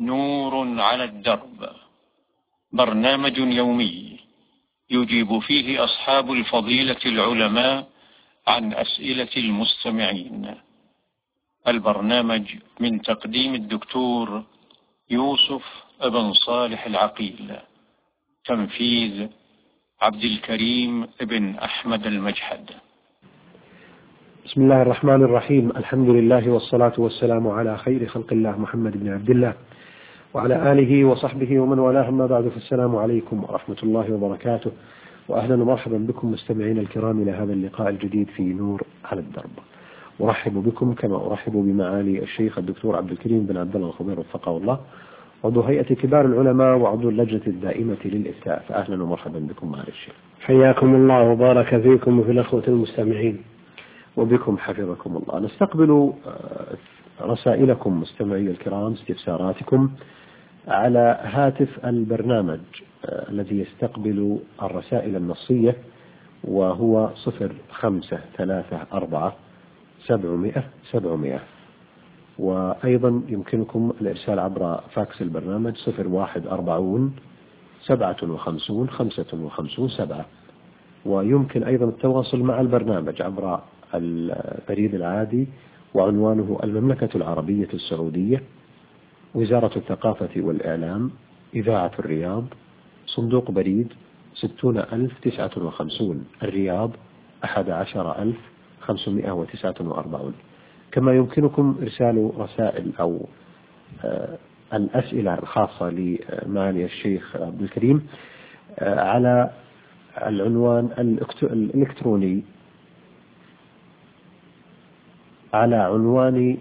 نور على الدرب، برنامج يومي يجيب فيه أصحاب الفضيلة العلماء عن أسئلة المستمعين. البرنامج من تقديم الدكتور يوسف بن صالح العقيل، تنفيذ عبد الكريم بن أحمد المجحد. بسم الله الرحمن الرحيم. الحمد لله والصلاة والسلام على خير خلق الله محمد بن عبد الله وعلى آله وصحبه ومن والاه، أما بعد، فالسلام عليكم ورحمة الله وبركاته، وأهلا ومرحبا بكم مستمعين الكرام إلى هذا اللقاء الجديد في نور على الدرب. أرحب بكم كما أرحب بمعالي الشيخ الدكتور عبد الكريم بن عبد الله الخضير وفقه الله، عضو هيئة كبار العلماء وعضو اللجنة الدائمة للإفتاء. فأهلا ومرحبا بكم معالي الشيخ. حياكم الله وبارك فيكم وفي الأخوة المستمعين. وبكم حفظكم الله. نستقبل رسائلكم مستمعي الكرام، استفساراتكم على هاتف البرنامج الذي يستقبل الرسائل النصية، وهو 0534 وأيضا يمكنكم الإرسال عبر فاكس البرنامج 0140 57 55 7. ويمكن أيضا التواصل مع البرنامج عبر البريد العادي، وعنوانه المملكة العربية السعودية، وزارة الثقافة والإعلام، إذاعة الرياض، صندوق بريد 60059 الرياض 11549. كما يمكنكم إرسال رسائل أو الأسئلة الخاصة لمعالي الشيخ عبد الكريم على العنوان الإلكتروني، على عنوان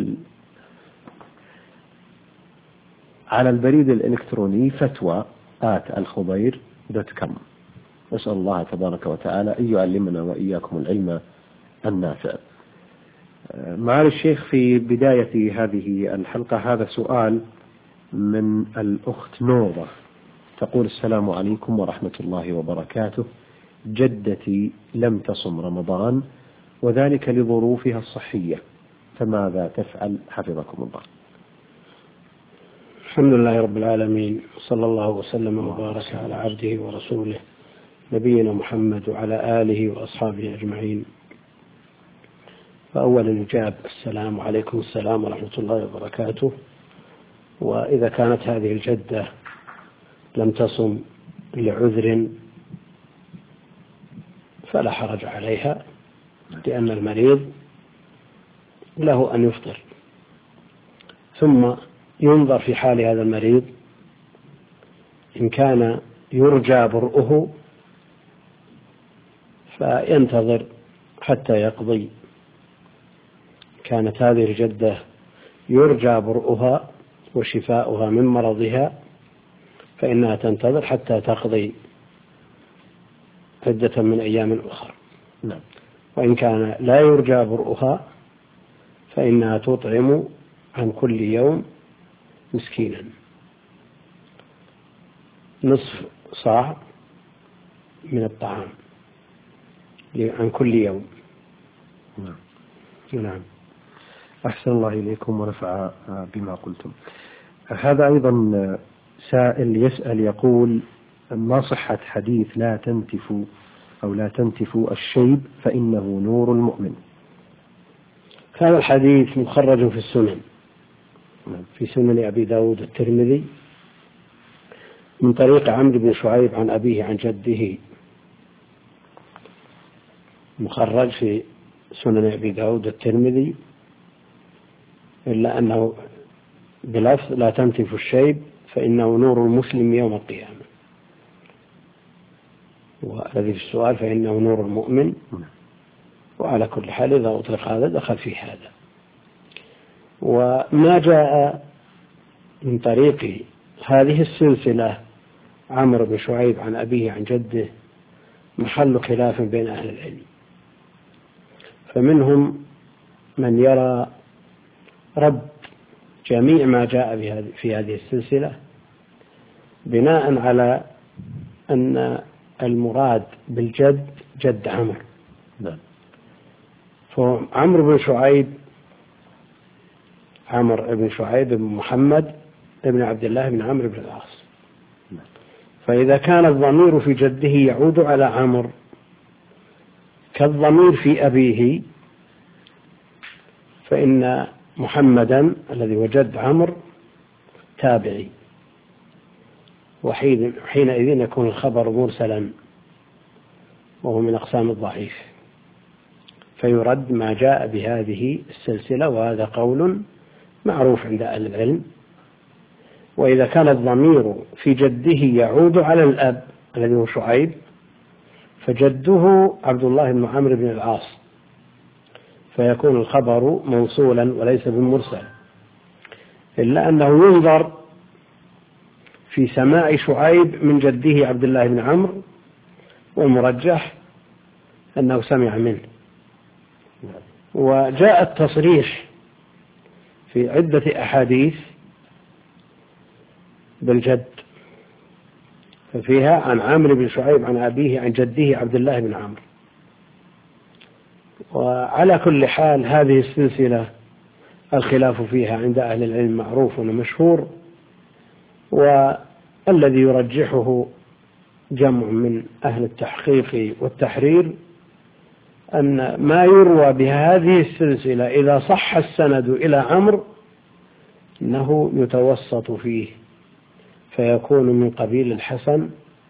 على البريد الإلكتروني فتوى@الخضير.com. نسأل الله تبارك وتعالى أن يعلمنا وإياكم العلم النافع. معالي الشيخ، في بداية هذه الحلقة هذا سؤال من الأخت نوضة، تقول: السلام عليكم ورحمة الله وبركاته. جدتي لم تصم رمضان وذلك لظروفها الصحية، فماذا تفعل حفظكم الله؟ الحمد لله رب العالمين، صلى الله وسلم وبارك على عبده ورسوله نبينا محمد وعلى آله وأصحابه أجمعين. فأولا نجاب السلام عليكم، السلام ورحمة الله وبركاته. وإذا كانت هذه الجدة لم تصم لعذر فلا حرج عليها، لأن المريض له أن يفطر، ثم ينظر في حال هذا المريض، إن كان يرجى برؤه فينتظر حتى يقضي. كانت هذه الجدة يرجى برؤها وشفاؤها من مرضها فإنها تنتظر حتى تقضي عدة من أيام أخرى. وإن كان لا يرجى برؤها فإنها تطعم عن كل يوم مسكينا نصف صاع من الطعام عن كل يوم. نعم. أحسن الله إليكم ونفع بما قلتم. هذا أيضا سائل يسأل يقول: ما صحة حديث لا تنتف الشيب فإنه نور المؤمن؟ هذا الحديث مخرج في السنن، في سنن أبي داود الترمذي من طريق عمرو بن شعيب عن أبيه عن جده، مخرج في سنن أبي داود الترمذي، إلا أنه بلفظ لا تنتف الشيب فإنه نور المسلم يوم القيامة، والذي في السؤال فإنه نور المؤمن. وعلى كل حال إذا أطلق هذا دخل في هذا. وما جاء من طريق هذه السلسلة عمرو بن شعيب عن أبيه عن جده محل خلاف بين أهل العلم، فمنهم من يرى رد جميع ما جاء في هذه السلسلة بناء على أن المراد بالجد جد عمرو. فعمرو بن شعيب بن محمد بن عبد الله بن عمرو بن العاص. فإذا كان الضمير في جده يعود على عمرو كالضمير في أبيه، فإن محمدا الذي وجد عمرو تابعي، وحينئذ يكون الخبر مرسلا وهو من أقسام الضعيف، فيرد ما جاء بهذه السلسلة، وهذا قول معروف عند أهل العلم. وإذا كان الضمير في جده يعود على الأب الذي هو شعيب، فجده عبد الله بن عمرو بن العاص، فيكون الخبر موصولا وليس بالمرسل، إلا أنه ينظر في سماع شعيب من جده عبد الله بن عمرو، والمرجح أنه سمع منه. وجاء التصريح في عدة أحاديث بالجد، ففيها عن عامر بن شعيب عن أبيه عن جده عبد الله بن عمرو. وعلى كل حال هذه السلسلة الخلاف فيها عند أهل العلم معروف ومشهور، والذي يرجحه جمع من أهل التحقيق والتحرير أن ما يروى بهذه السلسلة إذا صح السند إلى عمرو أنه يتوسط فيه، فيكون من قبيل الحسن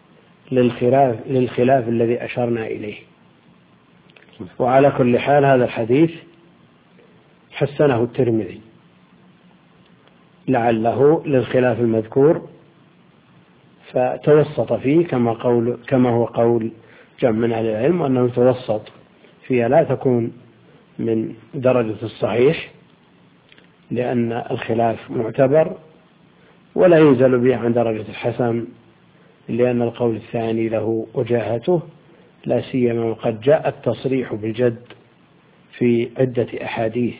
للخلاف الذي أشرنا إليه. وعلى كل حال هذا الحديث حسنه الترمذي لعله للخلاف المذكور، فتوسط فيه كما هو قول جمع من أهل العلم، أنه يتوسط فيها، لا تكون من درجة الصحيح لأن الخلاف معتبر، ولا ينزل به عن درجة الحسن لأن القول الثاني له وجاهته، لا سيما وقد جاء التصريح بالجد في عدة أحاديث.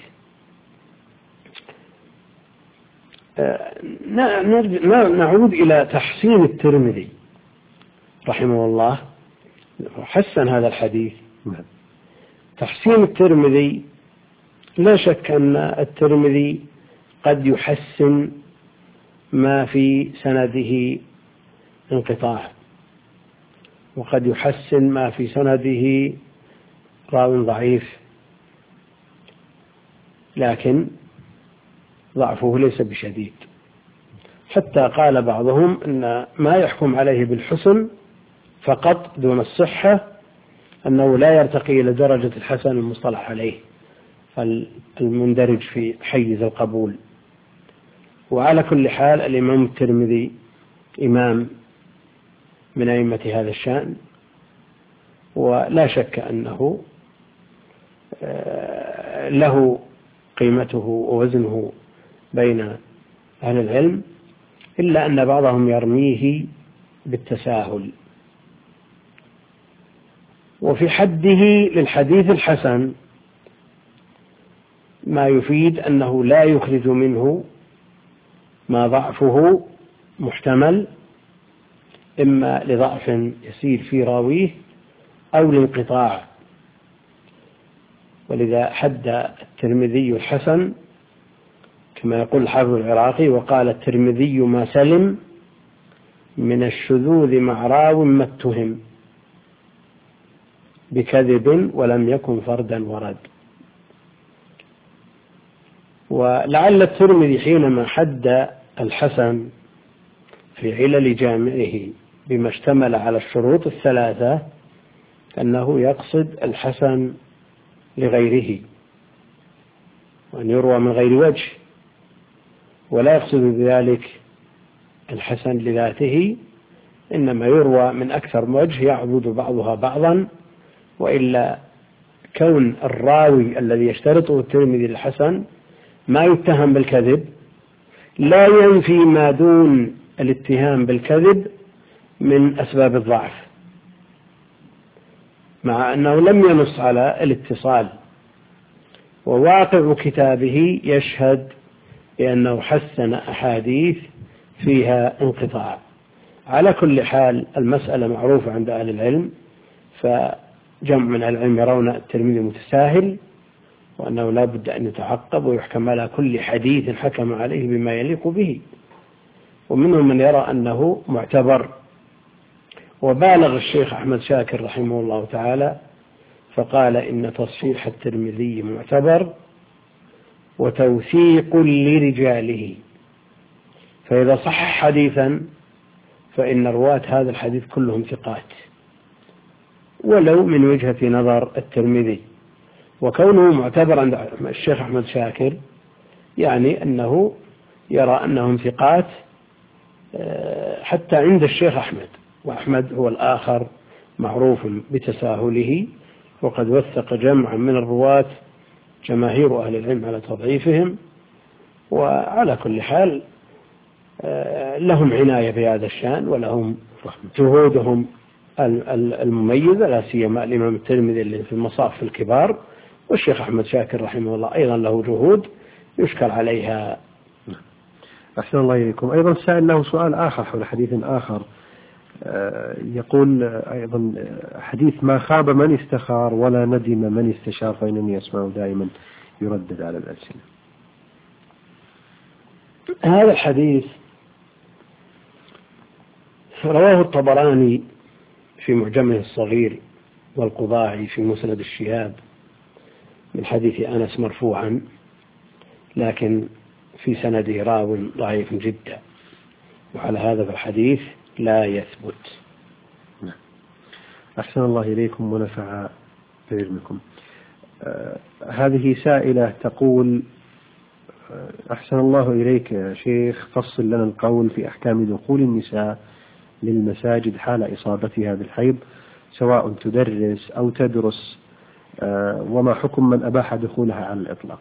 نعود إلى تحسين الترمذي رحمه الله، حسن هذا الحديث. تحسين الترمذي لا شك أن الترمذي قد يحسن ما في سنده انقطاع، وقد يحسن ما في سنده راو ضعيف، لكن ضعفه ليس بشديد، حتى قال بعضهم أن ما يحكم عليه بالحسن فقط دون الصحة أنه لا يرتقي إلى درجة الحسن المصطلح عليه المندرج في حيز القبول. وعلى كل حال الإمام الترمذي إمام من أئمة هذا الشأن، ولا شك أنه له قيمته ووزنه بين أهل العلم، إلا أن بعضهم يرميه بالتساهل. وفي حده للحديث الحسن ما يفيد أنه لا يخرج منه ما ضعفه محتمل، إما لضعف يسير في راويه أو لانقطاع. ولذا حد الترمذي الحسن كما يقول الحافظ العراقي: وقال الترمذي ما سلم من الشذوذ مع راو ما اتهم بكذب ولم يكن فردا ورد. ولعل الترمذي حينما حد الحسن في علل جامعه بما اشتمل على الشروط الثلاثة أنه يقصد الحسن لغيره، وأن يروى من غير وجه، ولا يقصد بذلك الحسن لذاته، إنما يروى من أكثر وجه يعبد بعضها بعضا. وإلا كون الراوي الذي يشترطه الترمذي الحسن ما يتهم بالكذب لا ينفي ما دون الاتهام بالكذب من أسباب الضعف، مع أنه لم ينص على الاتصال، وواقع كتابه يشهد بأنه حسن أحاديث فيها انقطاع. على كل حال المسألة معروفة عند أهل العلم، فجمع من العلم يرون الترمذي متساهل، وأنه لا بد أن يتعقب ويحكم على كل حديث حكم عليه بما يليق به. ومنهم من يرى أنه معتبر. وبالغ الشيخ أحمد شاكر رحمه الله تعالى فقال إن تصحيح الترمذي معتبر وتوثيق لرجاله، فإذا صح حديثا فإن رواة هذا الحديث كلهم ثقات ولو من وجهة نظر الترمذي. وكونه معتبر عند الشيخ أحمد شاكر يعني أنه يرى أنهم ثقات حتى عند الشيخ أحمد، وأحمد هو الآخر معروف بتساهله، وقد وثق جمعا من الرواة جماهير أهل العلم على تضعيفهم. وعلى كل حال لهم عناية بهذا الشأن ولهم جهودهم المميزة، لا سيما الإمام الترمذي اللي في المصاف الكبار، والشيخ أحمد شاكر رحمه الله أيضا له جهود يشكر عليها. أحسن الله إليكم. أيضا سأل له سؤال آخر حول حديث آخر، يقول أيضا حديث ما خاب من استخار ولا ندم من استشار فإنني أسمعه دائما يردد على الألسنة. هذا الحديث رواه الطبراني في معجمه الصغير والقضاعي في مسند الشهاب من حديث أنس مرفوعا، لكن في سنده راو ضعيف جدا، وعلى هذا الحديث لا يثبت. أحسن الله إليكم ونفع بعلمكم. هذه سائلة تقول: أحسن الله إليك يا شيخ، فصل لنا القول في أحكام دخول النساء للمساجد حال إصابتها بالحيض، سواء تدرس أو تدرس، وما حكم من أباح دخولها على الإطلاق؟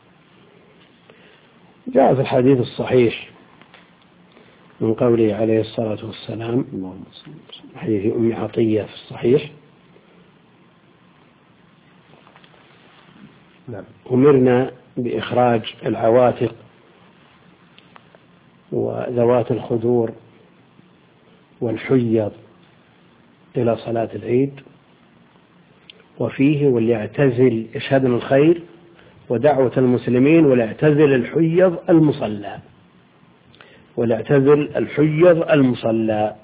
جاء في الحديث الصحيح من قوله عليه الصلاة والسلام، حديث أم عطية في الصحيح: أمرنا بإخراج العواتق وذوات الخدور والحيض إلى صلاة العيد، وفيه وليعتزل يشهدن الخير ودعوة المسلمين وليعتزل الحيض المصلى، وليعتزل الحيض المصلى.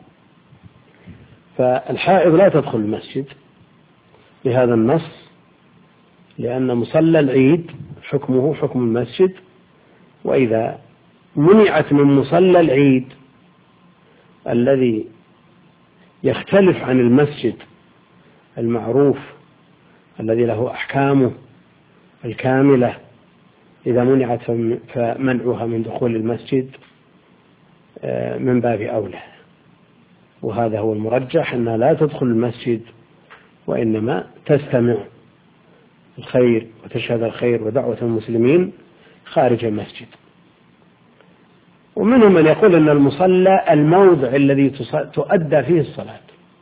فالحائض لا تدخل المسجد بهذا النص، لأن مصلى العيد حكمه حكم المسجد، وإذا منعت من مصلى العيد الذي يختلف عن المسجد المعروف الذي له أحكامه الكاملة، إذا منعت فمنعها من دخول المسجد من باب أولى. وهذا هو المرجح، أنها لا تدخل المسجد وإنما تستمع الخير وتشهد الخير ودعوة المسلمين خارج المسجد. ومنهم من يقول أن المصلى الموضع الذي تؤدى فيه الصلاة،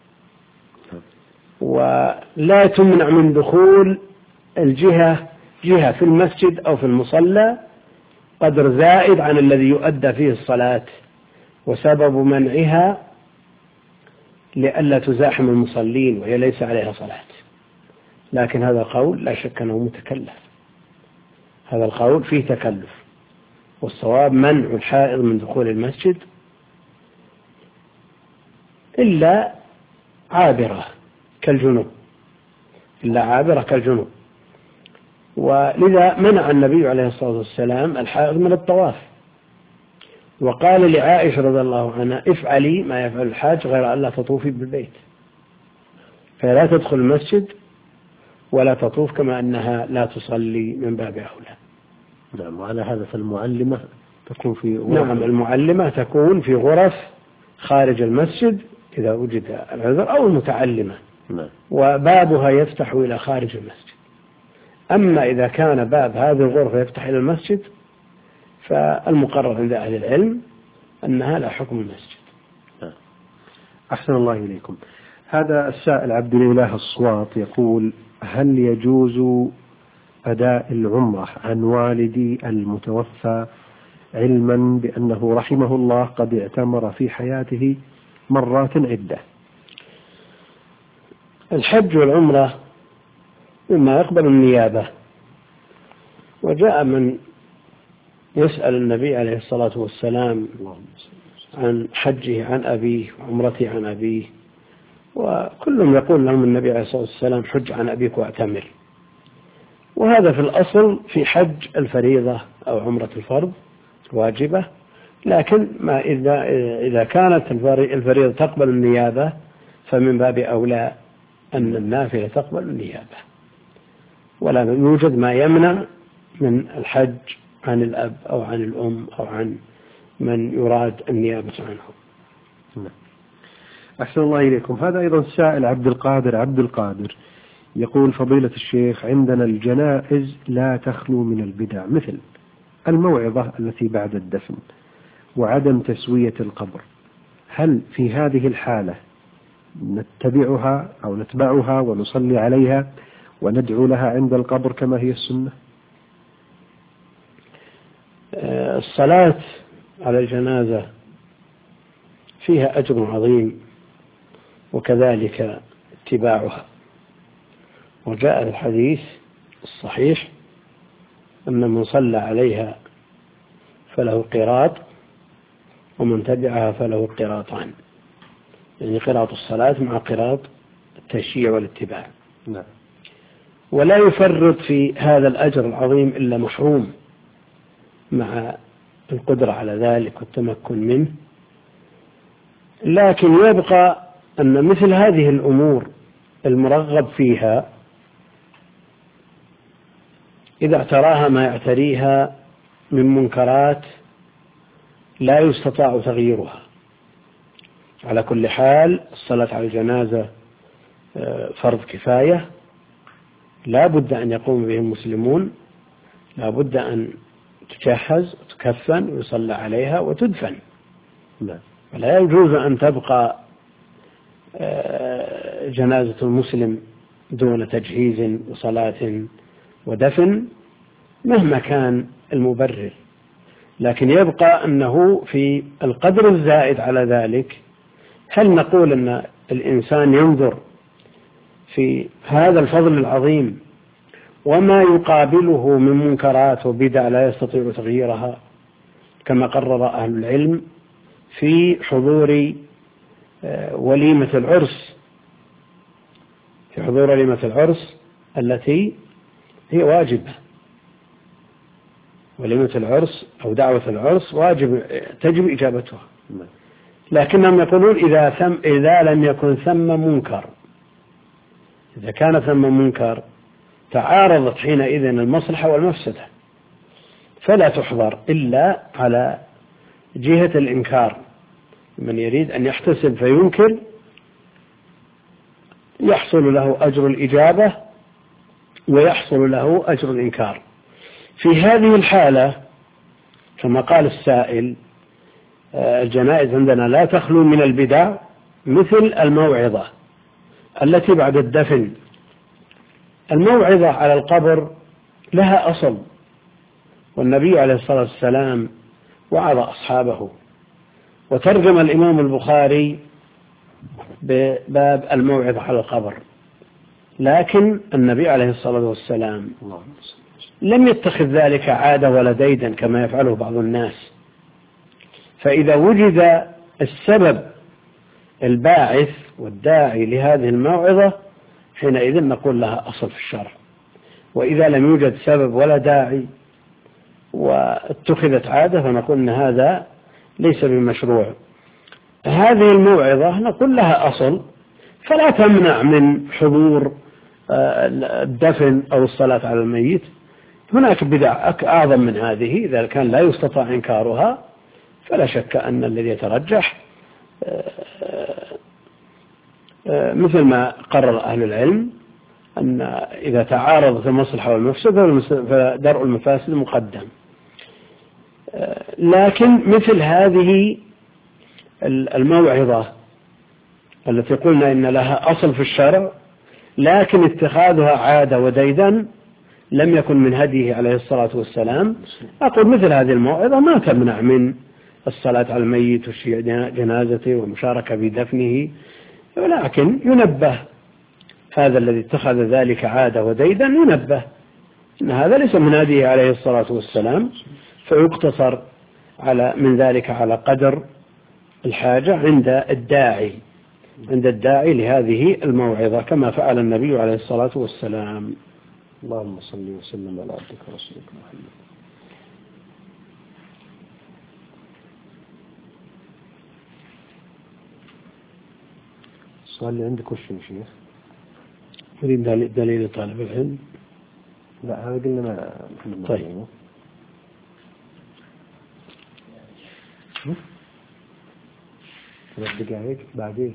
ولا تمنع من دخول الجهة جهة في المسجد أو في المصلى قدر زائد عن الذي يؤدى فيه الصلاة، وسبب منعها لئلا تزاحم المصلين وهي ليس عليها صلاة. لكن هذا القول لا شك أنه متكلف، هذا القول فيه تكلف، والصواب منع الحائض من دخول المسجد إلا عابرة كالجنوب، إلا عابرة كالجنوب. ولذا منع النبي عليه الصلاة والسلام الحائض من الطواف، وقال لعائشة رضي الله عنها: افعلي ما يفعل الحاج غير أن لا تطوفي بالبيت. فلا تدخل المسجد ولا تطوف، كما أنها لا تصلي من باب أولى. نعم. وعلى هذا فالمعلمة تكون في غرف. نعم، المعلمة تكون في غرف خارج المسجد إذا وجد العذر، أو المتعلمة. نعم. وبابها يفتح إلى خارج المسجد. أما إذا كان باب هذه الغرفة يفتح إلى المسجد فالمقرر عند أهل العلم أنها لا حكم المسجد. أحسن الله إليكم. هذا السائل عبد الإله الصواط يقول: هل يجوز أداء العمرة عن والدي المتوفى علما بأنه رحمه الله قد اعتمر في حياته مرات عدة؟ الحج والعمرة مما يقبل النيابة، وجاء من يسأل النبي عليه الصلاة والسلام عن حجه عن أبيه وعمرته عن أبيه، وكلهم يقول لهم النبي عليه الصلاة والسلام حج عن أبيك واعتمر. وهذا في الأصل في حج الفريضة أو عمرة الفرض واجبة، لكن ما إذا كانت الفريضة تقبل النيابة فمن باب أولى أن النافلة تقبل النيابة، ولا يوجد ما يمنع من الحج عن الأب أو عن الأم أو عن من يراد النيابة عنه. أحسن الله إليكم. هذا أيضا سائل عبد القادر يقول: فضيلة الشيخ، عندنا الجنائز لا تخلو من البدع، مثل الموعظة التي بعد الدفن وعدم تسوية القبر، هل في هذه الحالة نتبعها ونصلي عليها وندعو لها عند القبر كما هي السنة؟ الصلاة على الجنازة فيها أجر عظيم، وكذلك اتباعها. وجاء الحديث الصحيح أن من صلى عليها فله قيراط، ومن تبعها فله قيراطان، يعني قيراط الصلاة مع قيراط التشييع والاتباع. نعم. ولا يفرط في هذا الأجر العظيم إلا محروم مع القدرة على ذلك والتمكن منه. لكن يبقى أن مثل هذه الأمور المرغب فيها إذا اعتراها ما يعتريها من منكرات لا يستطاع تغييرها. على كل حال الصلاة على الجنازة فرض كفاية، لا بد أن يقوم به المسلمون، لا بد أن تجهز وتكفن ويصلى عليها وتدفن. ولا يجوز أن تبقى جنازة المسلم دون تجهيز وصلاة ودفن مهما كان المبرر. لكن يبقى أنه في القدر الزائد على ذلك، هل نقول أن الإنسان ينظر في هذا الفضل العظيم وما يقابله من منكرات وبدع لا يستطيع تغييرها، كما قرر أهل العلم في حضور وليمة العرس، التي هي واجبة. وليمة العرس أو دعوة العرس واجب تجب إجابتها، لكنهم يقولون إذا لم يكن ثم منكر، إذا كان ثم منكر تعارضت حينئذ المصلحة والمفسدة، فلا تحضر إلا على جهة الإنكار. من يريد أن يحتسب فينكر يحصل له أجر الإجابة ويحصل له أجر الإنكار. في هذه الحالة كما قال السائل الجنائز عندنا لا تخلو من البدع، مثل الموعظة التي بعد الدفن. الموعظة على القبر لها أصل، والنبي عليه الصلاة والسلام وعظ أصحابه، وترجم الإمام البخاري بباب الموعظة على القبر. لكن النبي عليه الصلاة والسلام لم يتخذ ذلك عادة ولا ديدا كما يفعله بعض الناس. فإذا وجد السبب الباعث والداعي لهذه الموعظة حينئذ نقول لها أصل في الشرع. وإذا لم يوجد سبب ولا داعي واتخذت عادة فنقول أن هذا ليس بمشروع. هذه الموعظة نقول لها أصل، فلا تمنع من حضور الدفن أو الصلاة على الميت. هناك بدع أعظم من هذه إذا كان لا يستطاع إنكارها، فلا شك أن الذي يترجح مثل ما قرر أهل العلم أن إذا تعارضت المصلحة والمفسدة فدرء المفاسد مقدم. لكن مثل هذه الموعظة التي قلنا إن لها أصل في الشرع لكن اتخاذها عادة وديدا لم يكن من هديه عليه الصلاة والسلام، أقول مثل هذه الموعظة ما تمنع من الصلاة على الميت وشيع جنازته والمشاركة بدفنه، ولكن ينبه هذا الذي اتخذ ذلك عادة وديدا، ينبه أن هذا ليس من هديه عليه الصلاة والسلام، فيقتصر من ذلك على قدر الحاجة عند الداعي لهذه الموعظة، كما فعل النبي عليه الصلاة والسلام. اللهم صل وسلم على عبدك ورسولك محمد. السؤال اللي عندك وش يا شيخ؟ نريد دليل طالب العلم. لا هذا قلنا ما محمد. طيب. 3 دقائق بعدين.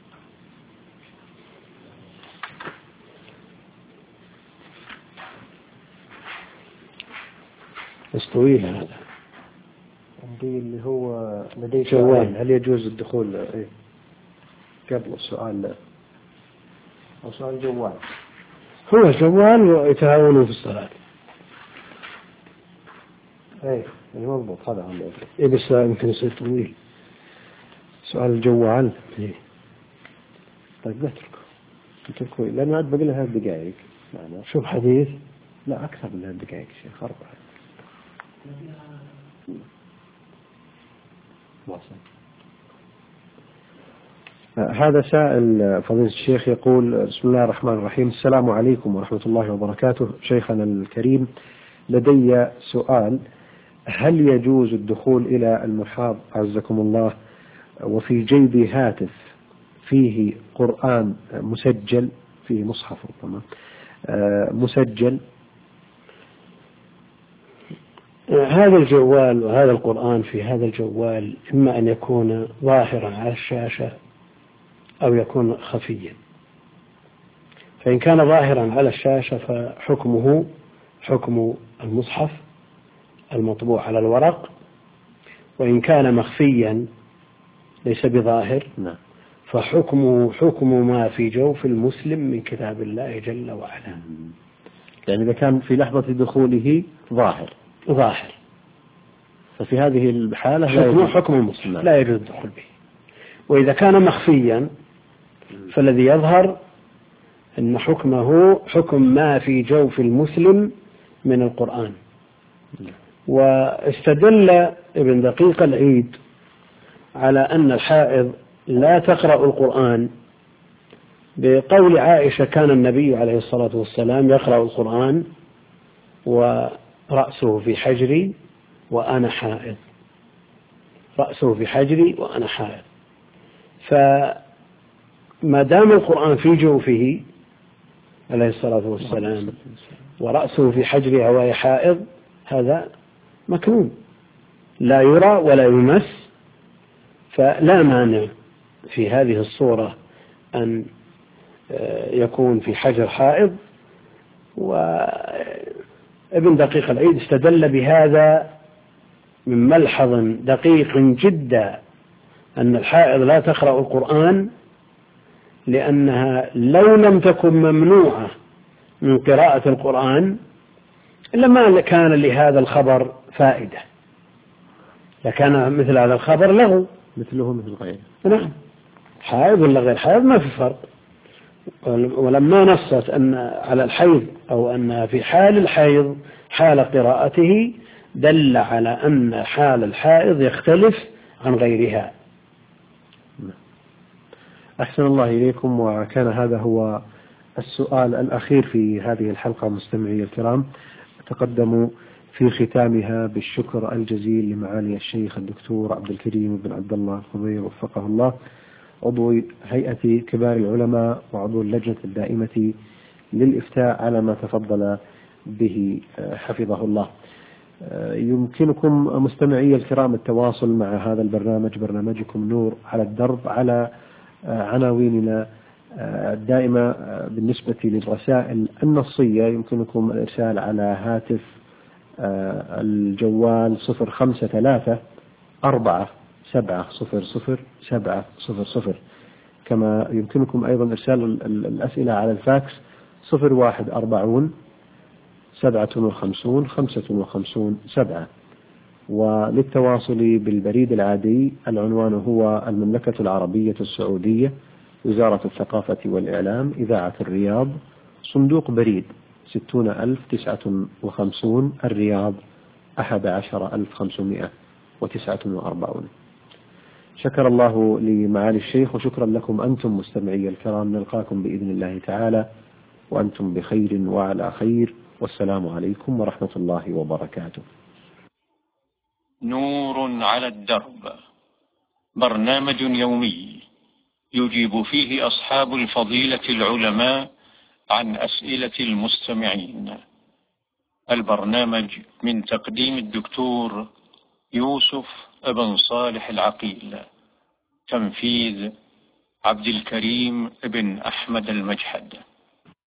بس طويل هذا. عندي اللي هو لدي جوال، هل يجوز الدخول قبل السؤال أو سؤال جوال؟ هو جوال ويتهاونوا في الصلاة. يعني مضبوط هذا هم. بس يمكن يصير طويل. سؤال الجوال. طيب نتركه لأنه عاد بقي له 3 دقائق. شوف حديث. لا أكثر من 3 دقائق شيخ، 4. هذا سائل فضيلة الشيخ يقول: بسم الله الرحمن الرحيم، السلام عليكم ورحمة الله وبركاته. شيخنا الكريم، لدي سؤال: هل يجوز الدخول إلى المحاض عزكم الله وفي جيبي هاتف فيه قرآن مسجل، فيه مصحف ربما مسجل؟ هذا الجوال وهذا القرآن في هذا الجوال إما أن يكون ظاهرا على الشاشة أو يكون خفيا. فإن كان ظاهرا على الشاشة فحكمه حكم المصحف المطبوع على الورق، وإن كان مخفيا ليس بظاهر فحكمه حكم ما في جوف المسلم من كتاب الله جل وعلا. يعني إذا كان في لحظة دخوله ظاهر ففي هذه الحالة حكم المسلم لا يجوز الدخول به. وإذا كان مخفيا فالذي يظهر أن حكمه حكم ما في جوف المسلم من القرآن. واستدل ابن دقيق العيد على أن الحائض لا تقرأ القرآن بقول عائشة: كان النبي عليه الصلاة والسلام يقرأ القرآن ورأسه في حجري وأنا حائض. رأسه في حجري وأنا حائض. فما دام القرآن في جوفه عليه الصلاة والسلام ورأسه في حجرها وهي حائض، هذا مكنون لا يرى ولا يمس، فلا مانع في هذه الصورة أن يكون في حجر حائض. وابن دقيق العيد استدل بهذا من ملحظ دقيق جدا أن الحائض لا تقرأ القرآن، لأنها لو لم تكن ممنوعة من قراءة القرآن لما كان لهذا الخبر فائدة، لكان مثل هذا الخبر له مثله مثل غيره. نعم، حائض ولا غير حائض ما في فرق. ولما نصت أن على الحيض أو أن في حال الحيض حال قراءته دل على أن حال الحائض يختلف عن غيرها. أحسن الله إليكم. وكان هذا هو السؤال الأخير في هذه الحلقة. مستمعي الكرام، أتقدم في ختامها بالشكر الجزيل لمعالي الشيخ الدكتور عبد الكريم بن عبد الله الخضير وفقه الله، عضو هيئة كبار العلماء وعضو اللجنة الدائمة للإفتاء، على ما تفضل به حفظه الله. يمكنكم مستمعي الكرام التواصل مع هذا البرنامج، برنامجكم نور على الدرب، على عناويننا الدائمة. بالنسبة للرسائل النصية يمكنكم الإرسال على هاتف الجوال 054-700-700. كما يمكنكم أيضا إرسال الأسئلة على الفاكس 0140-57-55-7. وللتواصل بالبريد العادي العنوان هو المملكة العربية السعودية، وزارة الثقافة والإعلام، إذاعة الرياض، صندوق بريد 60,059 الرياض 11,549. شكر الله لمعالي الشيخ، وشكرا لكم أنتم مستمعي الكرام. نلقاكم بإذن الله تعالى وأنتم بخير وعلى خير، والسلام عليكم ورحمة الله وبركاته. نور على الدرب، برنامج يومي يجيب فيه أصحاب الفضيلة العلماء عن أسئلة المستمعين. البرنامج من تقديم الدكتور يوسف بن صالح العقيل، تنفيذ عبد الكريم بن أحمد المجحد.